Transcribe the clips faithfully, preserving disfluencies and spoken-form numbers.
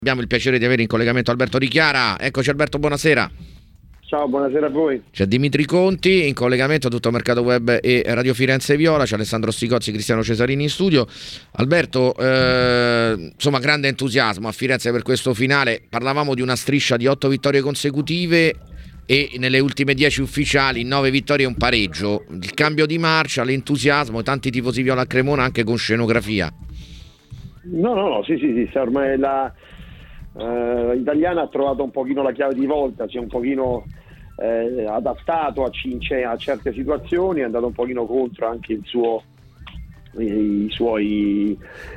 Abbiamo il piacere di avere in collegamento Alberto Di Chiara. Eccoci Alberto, buonasera. Ciao, buonasera a voi. C'è Dimitri Conti in collegamento, tutto Mercato Web e Radio Firenze Viola. C'è Alessandro Sticozzi, Cristiano Cesarini in studio. Alberto, eh, insomma, grande entusiasmo a Firenze per questo finale. Parlavamo di una striscia di otto vittorie consecutive e nelle ultime dieci ufficiali nove vittorie e un pareggio. Il cambio di marcia, l'entusiasmo, tanti tifosi viola a Cremona anche con scenografia. No, no, no, sì, sì, sì, ormai la uh, italiana ha trovato un pochino la chiave di volta, si è un pochino eh, adattato a, cince, a certe situazioni, è andato un pochino contro anche il suo i, i suoi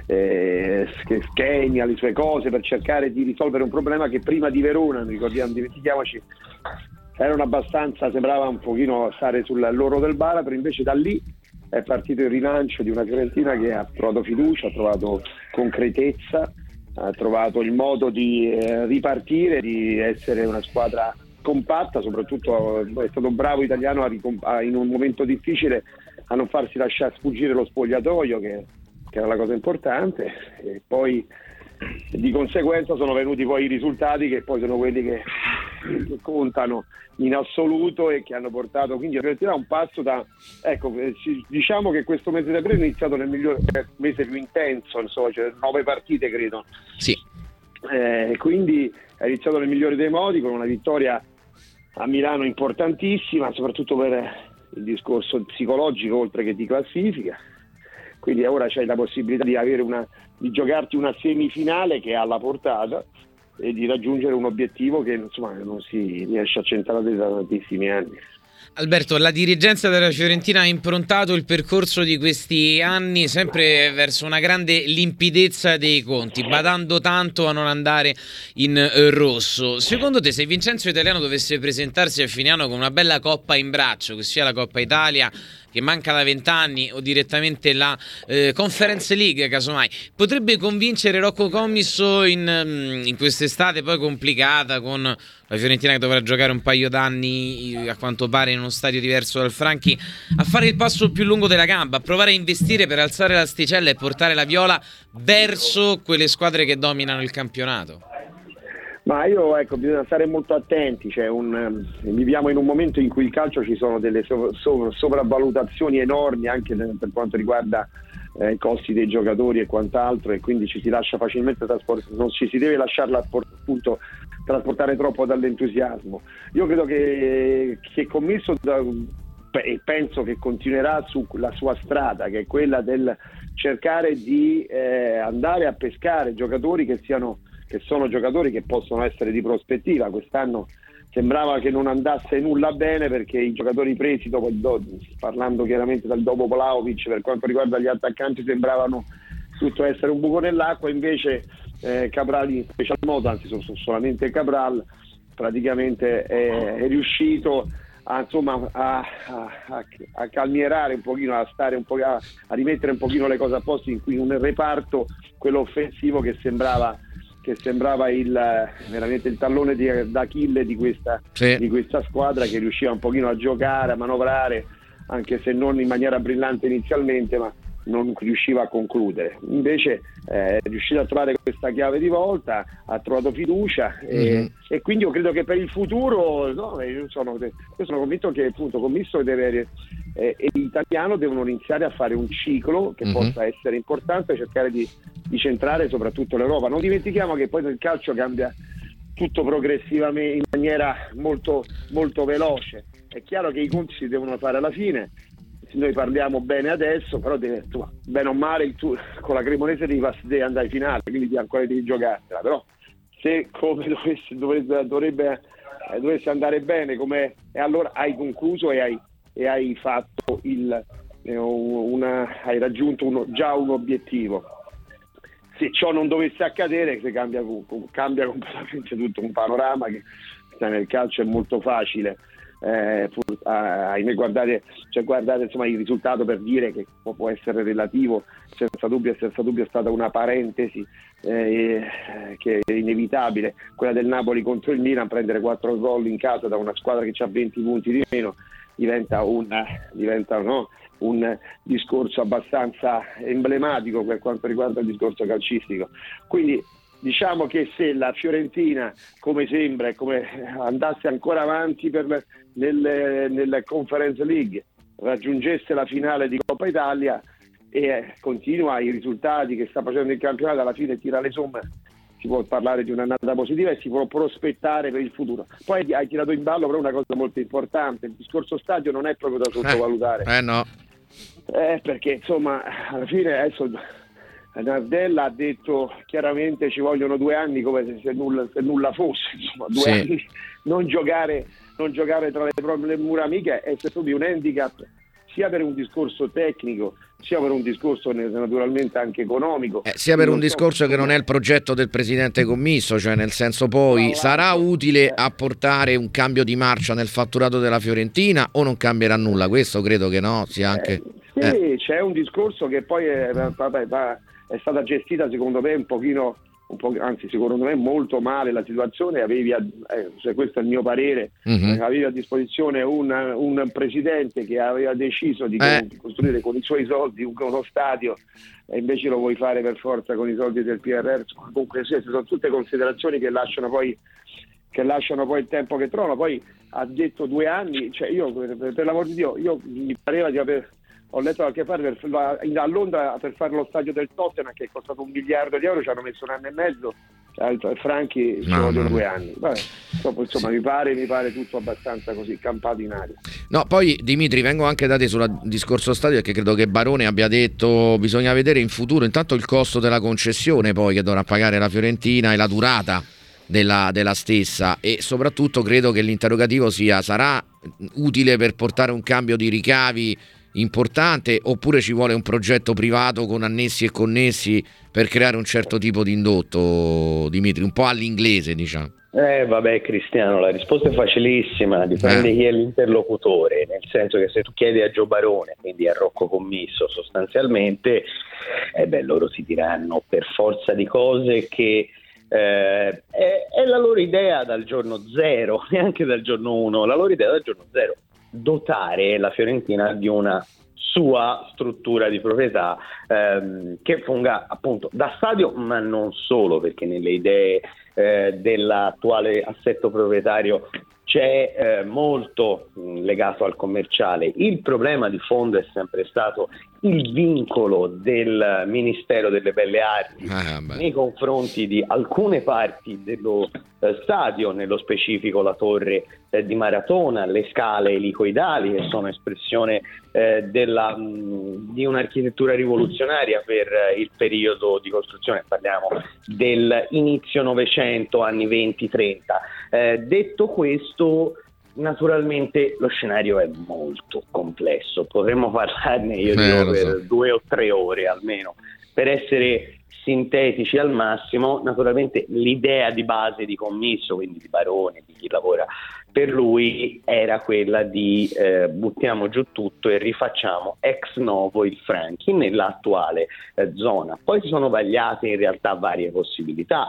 eh, schemi, le sue cose per cercare di risolvere un problema che prima di Verona, ricordiamo, dimentichiamoci, erano abbastanza, sembrava un pochino stare sull'orlo del baratro, invece da lì è partito il rilancio di una Fiorentina che ha trovato fiducia, ha trovato concretezza, ha trovato il modo di eh, ripartire, di essere una squadra compatta, soprattutto è stato bravo italiano a ricomp- a, in un momento difficile a non farsi lasciare sfuggire lo spogliatoio, che, che era la cosa importante, e poi di conseguenza sono venuti poi i risultati che poi sono quelli che, che contano in assoluto e che hanno portato quindi in realtà un passo da, ecco, diciamo che questo mese di aprile è iniziato nel migliore mese più intenso, insomma, cioè nove partite credo, sì, eh, quindi è iniziato nel migliore dei modi con una vittoria a Milano importantissima, soprattutto per il discorso psicologico oltre che di classifica. Quindi ora c'hai la possibilità di avere una di giocarti una semifinale che è alla portata e di raggiungere un obiettivo che insomma non si riesce a centrare da tantissimi anni. Alberto, la dirigenza della Fiorentina ha improntato il percorso di questi anni sempre verso una grande limpidezza dei conti, badando tanto a non andare in rosso. Secondo te, se Vincenzo Italiano dovesse presentarsi a fine anno con una bella coppa in braccio, che sia la Coppa Italia che manca da vent'anni o direttamente la eh, Conference League, casomai, potrebbe convincere Rocco Commisso in, in quest'estate poi complicata, con la Fiorentina che dovrà giocare un paio d'anni a quanto pare in uno stadio diverso dal Franchi, a fare il passo più lungo della gamba, a provare a investire per alzare l'asticella e portare la Viola verso quelle squadre che dominano il campionato? Ma io, ecco, bisogna stare molto attenti, cioè un, viviamo in un momento in cui il calcio ci sono delle so, so, sopravvalutazioni enormi anche per quanto riguarda eh, i costi dei giocatori e quant'altro, e quindi ci si lascia facilmente trasportare, non ci si deve lasciarla appunto trasportare troppo dall'entusiasmo. Io credo che, che Commisso da, e penso che continuerà sulla sua strada, che è quella del cercare di eh, andare a pescare giocatori che siano che sono giocatori che possono essere di prospettiva. Quest'anno sembrava che non andasse nulla bene perché i giocatori presi dopo il do, parlando chiaramente dal dopo Vlahovic, per quanto riguarda gli attaccanti sembravano tutto essere un buco nell'acqua, invece eh, Cabral in special modo, anzi sono, sono solamente Cabral, praticamente è, è riuscito a, insomma, a, a, a calmierare un pochino, a stare un po', a, a rimettere un pochino le cose a posto in cui un reparto, quello offensivo, che sembrava che sembrava il, veramente il tallone di, d'Achille di questa, sì. di questa squadra, che riusciva un pochino a giocare, a manovrare, anche se non in maniera brillante inizialmente, ma non riusciva a concludere. Invece eh, è riuscito a trovare questa chiave di volta, ha trovato fiducia e, mm-hmm. e quindi io credo che per il futuro, no, io, sono, io sono convinto che appunto Commisso deve, eh, e l'italiano devono iniziare a fare un ciclo che mm-hmm. possa essere importante, cercare di, di centrare soprattutto l'Europa. Non dimentichiamo che poi nel calcio cambia tutto progressivamente in maniera molto, molto veloce. È chiaro che i conti si devono fare alla fine. Noi parliamo bene adesso, però deve, tu, bene o male il tu, con la Cremonese devi, devi andare in finale, quindi ancora devi giocartela. Però se come dovesse, dovrebbe, dovrebbe, eh, dovesse andare bene, come, e allora hai concluso e hai, e hai fatto il eh, una, hai raggiunto uno, già un obiettivo. Se ciò non dovesse accadere, se cambia, cambia completamente tutto un panorama che nel calcio è molto facile. Eh, ahimè, guardare, cioè guardare insomma il risultato per dire che può, può essere relativo, senza dubbio e senza dubbio è stata una parentesi eh, che è inevitabile, quella del Napoli contro il Milan. Prendere quattro gol in casa da una squadra che ha venti punti di meno diventa un diventa no, un discorso abbastanza emblematico per quanto riguarda il discorso calcistico. Quindi diciamo che se la Fiorentina, come sembra, come andasse ancora avanti per le, nel, nel Conference League, raggiungesse la finale di Coppa Italia e eh, continua i risultati che sta facendo il campionato, alla fine tira le somme, si può parlare di un'annata positiva e si può prospettare per il futuro. Poi hai tirato in ballo però una cosa molto importante: il discorso stadio non è proprio da sottovalutare. Eh, eh no. Eh, perché insomma alla fine adesso Nardella ha detto chiaramente ci vogliono due anni, come se, se, nulla, se nulla fosse, insomma, due sì. anni non giocare, non giocare tra le proprie mura amiche è proprio un handicap, sia per un discorso tecnico sia per un discorso naturalmente anche economico, eh, sia per non un so, discorso che non è il progetto del presidente commisso, cioè nel senso poi sarà utile a portare un cambio di marcia nel fatturato della Fiorentina o non cambierà nulla? Questo credo che no, sia anche eh, sì, eh. c'è un discorso che poi è, vabbè, va, è stata gestita secondo me un pochino un po', anzi secondo me molto male la situazione. Avevi a, eh, cioè questo è il mio parere, mm-hmm. avevi a disposizione un, un presidente che aveva deciso di eh. costruire con i suoi soldi uno stadio e invece lo vuoi fare per forza con i soldi del P R R. Comunque queste sono tutte considerazioni che lasciano poi che lasciano poi il tempo che trovano. Poi ha detto due anni, cioè io per, per l'amor di Dio, io mi pareva di aver ho letto qualche parte per, a Londra per fare lo stadio del Tottenham che è costato un miliardo di euro, ci hanno messo un anno e mezzo, cioè, Franchi ci no, vogliono no. due anni. Vabbè, dopo, insomma sì. mi pare mi pare tutto abbastanza così campato in aria. No, poi Dimitri, vengo anche da te sul discorso stadio, perché credo che Barone abbia detto bisogna vedere in futuro intanto il costo della concessione poi che dovrà pagare la Fiorentina e la durata della, della stessa, e soprattutto credo che l'interrogativo sia: sarà utile per portare un cambio di ricavi importante oppure ci vuole un progetto privato con annessi e connessi per creare un certo tipo di indotto, Dimitri, un po' all'inglese, diciamo? Eh vabbè Cristiano, la risposta è facilissima, dipende eh. chi è l'interlocutore, nel senso che se tu chiedi a Gio Barone, quindi a Rocco Commisso sostanzialmente, eh beh, loro ti diranno per forza di cose che eh, è, è la loro idea dal giorno zero, neanche dal giorno uno, la loro idea dal giorno zero, dotare la Fiorentina di una sua struttura di proprietà ehm, che funga appunto da stadio, ma non solo, perché nelle idee eh, dell'attuale assetto proprietario c'è eh, molto mh, legato al commerciale. Il problema di fondo è sempre stato il vincolo del Ministero delle Belle Arti ah, nei confronti di alcune parti dello eh, stadio, nello specifico la torre eh, di Maratona, le scale elicoidali, che sono espressione eh, della, mh, di un'architettura rivoluzionaria per eh, il periodo di costruzione, parliamo del inizio Novecento, anni venti trenta. Eh, detto questo, naturalmente lo scenario è molto complesso, potremmo parlarne io eh, dico, per so. due o tre ore almeno. Per essere sintetici al massimo, naturalmente l'idea di base di Commisso, quindi di Barone, di chi lavora per lui, era quella di eh, buttiamo giù tutto e rifacciamo ex novo il Franchi nell'attuale eh, zona. Poi si sono vagliate in realtà varie possibilità,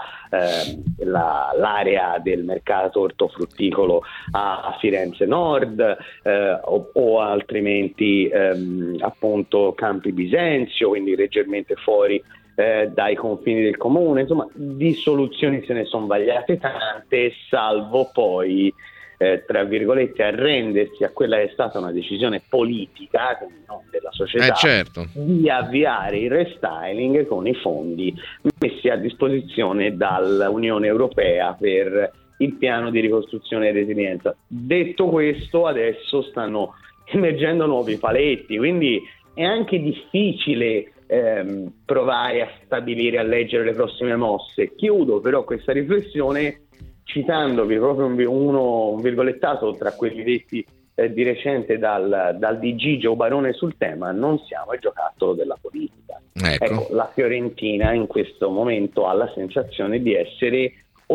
eh, la, l'area del mercato ortofrutticolo a, a Firenze Nord eh, o, o altrimenti ehm, appunto Campi Bisenzio, quindi leggermente fuori Eh, dai confini del comune. Insomma, di soluzioni se ne sono vagliate tante, salvo poi eh, tra virgolette arrendersi a quella che è stata una decisione politica, quindi non della società, eh certo. di avviare il restyling con i fondi messi a disposizione dall'Unione Europea per il piano di ricostruzione e resilienza. Detto questo, adesso stanno emergendo nuovi paletti, quindi è anche difficile Ehm, provare a stabilire, a leggere le prossime mosse. Chiudo però questa riflessione citandovi proprio un, uno, un virgolettato tra quelli detti eh, di recente dal, dal D G Gio Barone sul tema: non siamo il giocattolo della politica. Ecco. Ecco, la Fiorentina in questo momento ha la sensazione di essere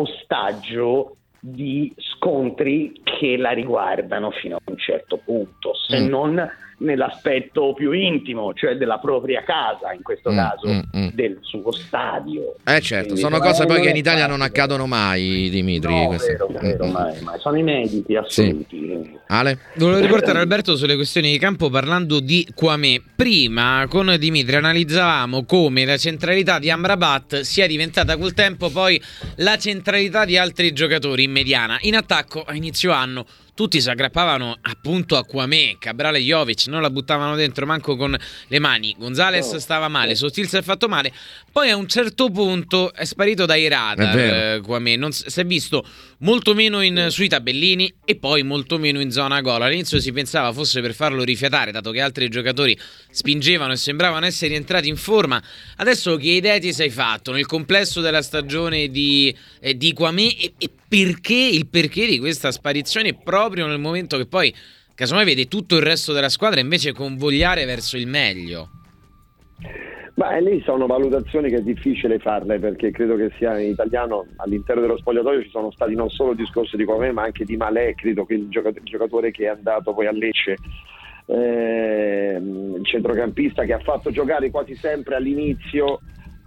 ostaggio di scontri che la riguardano fino a un certo punto, se mm. non nell'aspetto più intimo, cioè della propria casa, in questo mm, caso mm, mm. del suo stadio. Eh certo, Quindi, sono ma cose poi non che è in Italia facile. non accadono mai, Dimitri. No, queste. vero, vero, Mm, mai, mai. Sono inediti, assoluti. Ale? Volevo riportare Alberto sulle questioni di campo parlando di Kwame. Prima con Dimitri analizzavamo come la centralità di Amrabat sia diventata col tempo poi la centralità di altri giocatori in mediana. In attacco a inizio anno tutti si aggrappavano appunto a Kwame, Cabral e Jovic, non la buttavano dentro manco con le mani. Gonzalez No. stava male, Sotil si è fatto male, poi a un certo punto è sparito dai È radar vero. eh, Kwame, non s- si è visto molto meno in, sui tabellini e poi molto meno in zona gol. All'inizio si pensava fosse per farlo rifiatare, dato che altri giocatori spingevano e sembravano essere entrati in forma. Adesso che idee ti sei fatto nel complesso della stagione di, eh, di Kwame e, e perché il perché di questa sparizione proprio nel momento che poi casomai vede tutto il resto della squadra invece convogliare verso il meglio? Ma eh, lì sono valutazioni che è difficile farle, perché credo che sia in italiano all'interno dello spogliatoio ci sono stati non solo discorsi di Kwame ma anche di Malè, credo che il giocatore, il giocatore che è andato poi a Lecce, eh, il centrocampista che ha fatto giocare quasi sempre all'inizio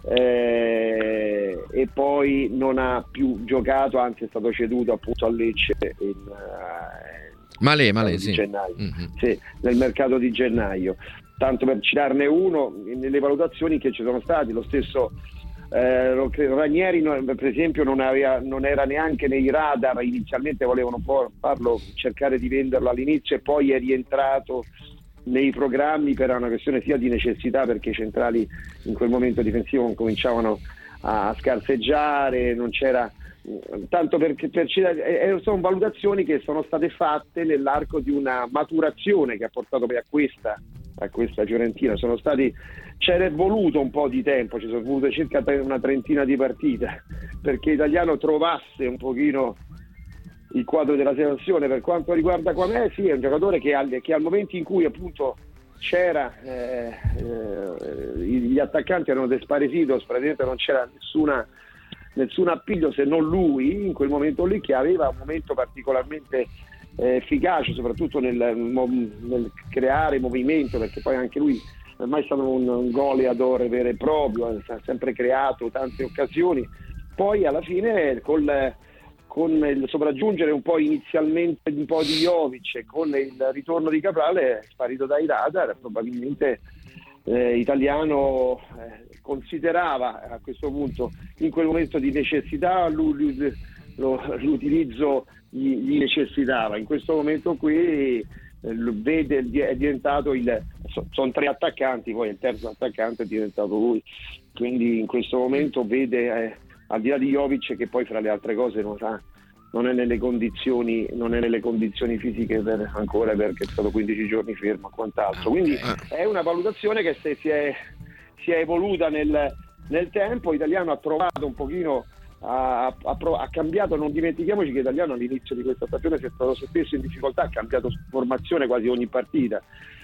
eh, e poi non ha più giocato, anzi è stato ceduto appunto a Lecce in, eh, Male, male, di sì. gennaio. Mhm. Sì, nel mercato di gennaio. Tanto per citarne uno, nelle valutazioni che ci sono stati, lo stesso eh, Ranieri no, per esempio non, aveva, non era neanche nei radar, inizialmente volevano farlo, cercare di venderlo all'inizio e poi è rientrato nei programmi per una questione sia di necessità, perché i centrali in quel momento difensivo cominciavano a scarseggiare, non c'era tanto perché per, eh, sono valutazioni che sono state fatte nell'arco di una maturazione che ha portato poi a questa a questa Fiorentina. Sono stati c'era voluto un po' di tempo, ci sono volute circa una trentina di partite perché Italiano trovasse un pochino il quadro della situazione. Per quanto riguarda Kwame, sì, è un giocatore che al, che al momento in cui appunto c'era eh, eh, gli attaccanti erano desparesiti, praticamente non c'era nessuna nessun appiglio se non lui in quel momento lì, che aveva un momento particolarmente eh, efficace soprattutto nel, nel creare movimento, perché poi anche lui ormai è stato un, un goleador vero e proprio, ha sempre creato tante occasioni. Poi alla fine col, con il sopraggiungere un po' inizialmente un po' di Jovic e con il ritorno di Cabral è sparito dai radar. Probabilmente eh, Italiano eh, considerava a questo punto, in quel momento di necessità, lui, lo, l'utilizzo gli, gli necessitava. In questo momento qui eh, vede, è diventato il so, sono tre attaccanti, poi il terzo attaccante è diventato lui, quindi in questo momento vede eh, al di là di Jovic, che poi fra le altre cose non sa non è nelle condizioni non è nelle condizioni fisiche per, ancora, perché è stato quindici giorni fermo e quant'altro. Quindi è una valutazione che se si è si è evoluta nel, nel tempo. Italiano ha trovato un pochino ha, ha, ha cambiato, non dimentichiamoci che Italiano all'inizio di questa stagione si è stato spesso in difficoltà, ha cambiato formazione quasi ogni partita,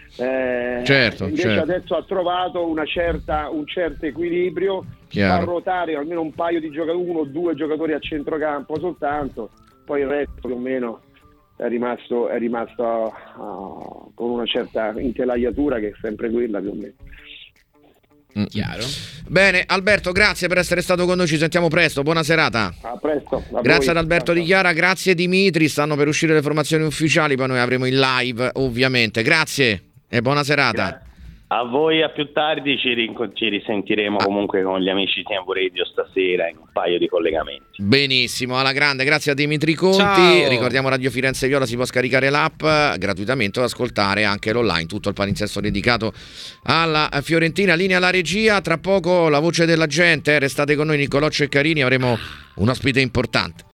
eh, certo, invece certo. Adesso ha trovato una certa, un certo equilibrio, Chiaro. fa ruotare almeno un paio di giocatori, uno o due giocatori a centrocampo soltanto, poi il resto più o meno è rimasto, è rimasto uh, con una certa intelaiatura che è sempre quella più o meno. Chiaro. Bene, Alberto, grazie per essere stato con noi, ci sentiamo presto, buona serata. A presto. A Grazie voi. ad Alberto Di Chiara, grazie Dimitri, stanno per uscire le formazioni ufficiali, poi noi avremo il live ovviamente. Grazie e buona serata. A voi a più tardi, ci, rin- ci risentiremo comunque con gli amici di T M V Radio stasera in un paio di collegamenti. Benissimo, alla grande, grazie a Dimitri Conti. Ciao. Ricordiamo Radio Firenze Viola, si può scaricare l'app gratuitamente o ascoltare anche l'online, tutto il palinsesto dedicato alla Fiorentina. Linea alla regia, tra poco la voce della gente, restate con noi Nicolò Ceccarini, avremo un ospite importante.